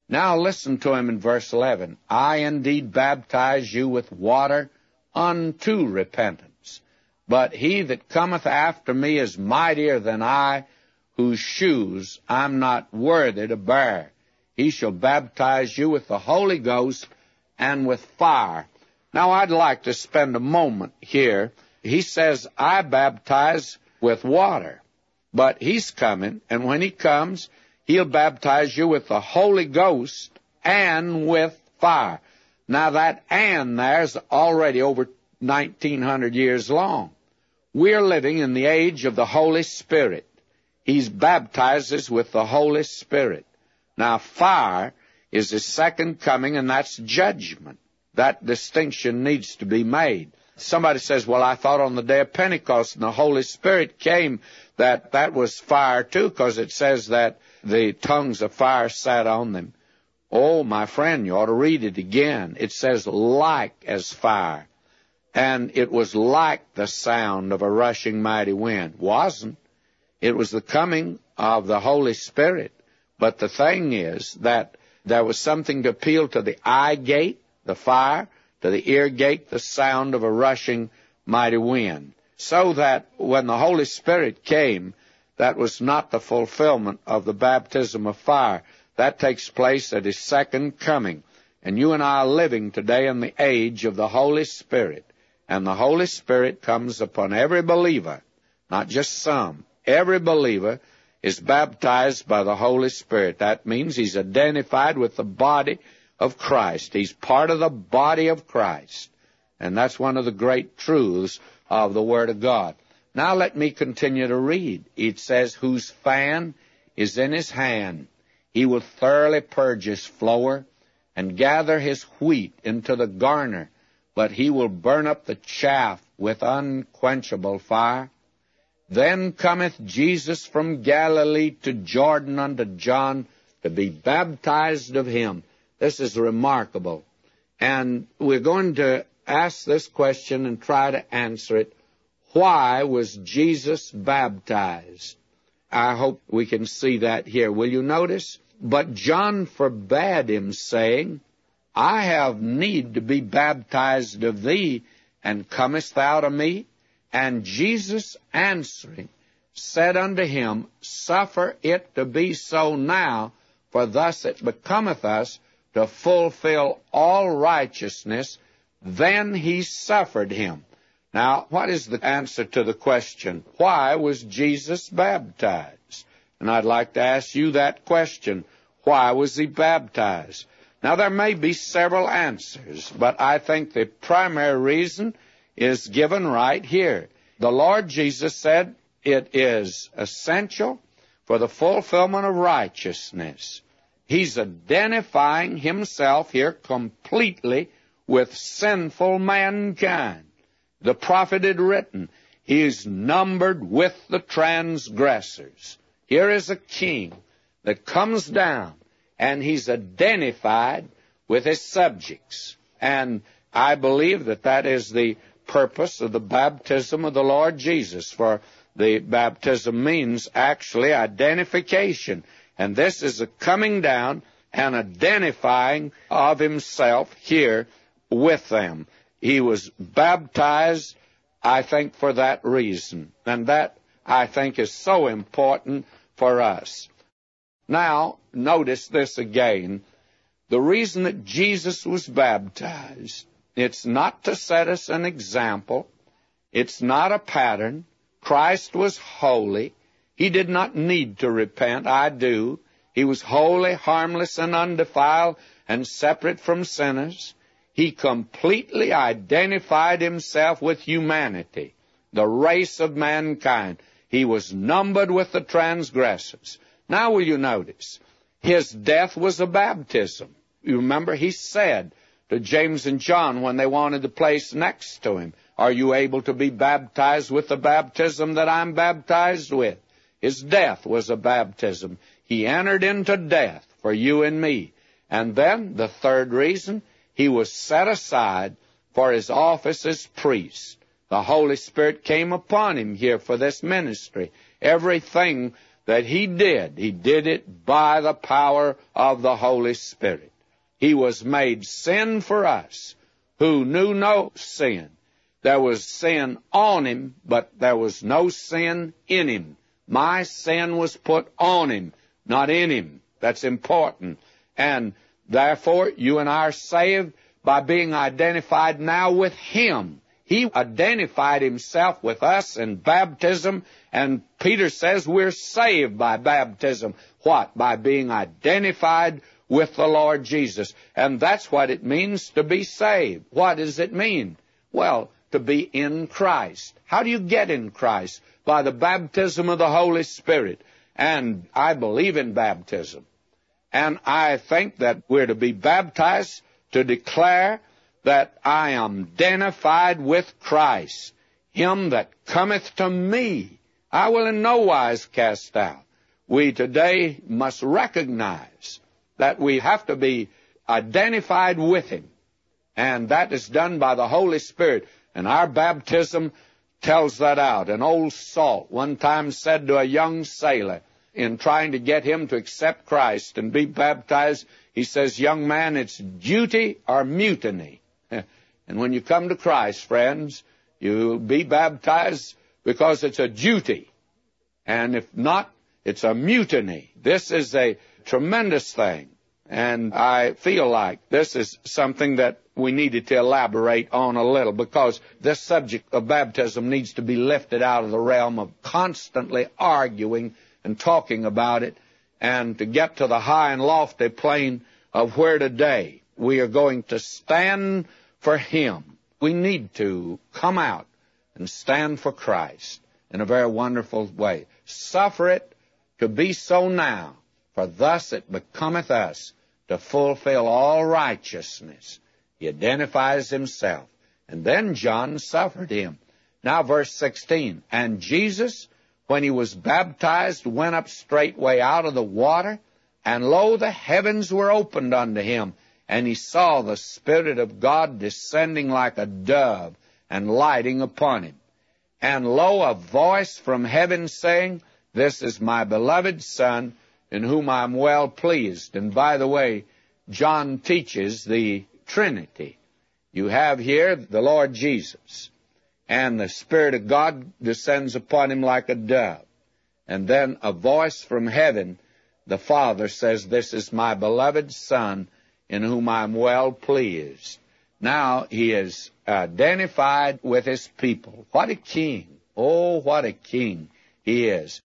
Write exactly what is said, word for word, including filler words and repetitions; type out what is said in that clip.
Now listen to him in verse eleven. I indeed baptize you with water unto repentance. But he that cometh after me is mightier than I, whose shoes I'm not worthy to bear. He shall baptize you with the Holy Ghost and with fire. Now I'd like to spend a moment here. He says, I baptize with water. But he's coming, and when he comes, he'll baptize you with the Holy Ghost and with fire. Now that and there's already over nineteen hundred years long. We're living in the age of the Holy Spirit. He baptizes with the Holy Spirit. Now fire is his second coming, and that's judgment. That distinction needs to be made. Somebody says, well, I thought on the day of Pentecost and the Holy Spirit came that that was fire too, because it says that the tongues of fire sat on them. Oh, my friend, you ought to read it again. It says like as fire. And it was like the sound of a rushing mighty wind. Wasn't. It was the coming of the Holy Spirit. But the thing is that there was something to appeal to the eye gate, the fire, to the ear gate, the sound of a rushing mighty wind. So that when the Holy Spirit came, that was not the fulfillment of the baptism of fire. That takes place at his second coming. And you and I are living today in the age of the Holy Spirit. And the Holy Spirit comes upon every believer, not just some. Every believer is baptized by the Holy Spirit. That means he's identified with the body of Christ. He's part of the body of Christ. And that's one of the great truths of the Word of God. Now let me continue to read. It says, whose fan is in his hand. He will thoroughly purge his floor and gather his wheat into the garner, but he will burn up the chaff with unquenchable fire. Then cometh Jesus from Galilee to Jordan unto John to be baptized of him. This is remarkable. And we're going to ask this question and try to answer it. Why was Jesus baptized? I hope we can see that here. Will you notice? But John forbade him, saying, I have need to be baptized of thee, and comest thou to me? And Jesus answering said unto him, Suffer it to be so now, for thus it becometh us to fulfill all righteousness. Then he suffered him. Now, what is the answer to the question, why was Jesus baptized? And I'd like to ask you that question. Why was he baptized? Now, there may be several answers, but I think the primary reason is given right here. The Lord Jesus said it is essential for the fulfillment of righteousness. He's identifying himself here completely with sinful mankind. The prophet had written, he is numbered with the transgressors. Here is a king that comes down, and he's identified with his subjects. And I believe that that is the purpose of the baptism of the Lord Jesus, for the baptism means actually identification. And this is a coming down and identifying of himself here with them. He was baptized, I think, for that reason. And that, I think, is so important for us. Now, notice this again. The reason that Jesus was baptized, it's not to set us an example. It's not a pattern. Christ was holy. He did not need to repent. I do. He was holy, harmless, and undefiled, and separate from sinners. He completely identified himself with humanity, the race of mankind. He was numbered with the transgressors. Now will you notice, his death was a baptism. You remember he said to James and John when they wanted the place next to him, are you able to be baptized with the baptism that I'm baptized with? His death was a baptism. He entered into death for you and me. And then, the third reason, he was set aside for his office as priest. The Holy Spirit came upon him here for this ministry. Everything that he did, he did it by the power of the Holy Spirit. He was made sin for us who knew no sin. There was sin on him, but there was no sin in him. My sin was put on him, not in him. That's important. And therefore, you and I are saved by being identified now with him. He identified himself with us in baptism, and Peter says we're saved by baptism. What? By being identified with the Lord Jesus. And that's what it means to be saved. What does it mean? Well, to be in Christ. How do you get in Christ? By the baptism of the Holy Spirit. And I believe in baptism. And I think that we're to be baptized to declare that I am identified with Christ. Him that cometh to me, I will in no wise cast out. We today must recognize that we have to be identified with him. And that is done by the Holy Spirit. And our baptism tells that out. An old salt one time said to a young sailor, in trying to get him to accept Christ and be baptized, he says, young man, it's duty or mutiny. And when you come to Christ, friends, you'll be baptized because it's a duty. And if not, it's a mutiny. This is a tremendous thing. And I feel like this is something that we needed to elaborate on a little, because this subject of baptism needs to be lifted out of the realm of constantly arguing and talking about it, and to get to the high and lofty plane of where today we are going to stand for him. We need to come out and stand for Christ in a very wonderful way. Suffer it to be so now, for thus it becometh us to fulfill all righteousness. He identifies himself. And then John suffered him. Now verse sixteen, and Jesus, when he was baptized, went up straightway out of the water, and lo, the heavens were opened unto him, and he saw the Spirit of God descending like a dove and lighting upon him. And lo, a voice from heaven saying, this is my beloved Son, in whom I am well pleased. And by the way, John teaches the Trinity. You have here the Lord Jesus, and the Spirit of God descends upon him like a dove. And then a voice from heaven, the Father says, this is my beloved Son, in whom I am well pleased. Now he is identified with his people. What a king. Oh, what a king he is.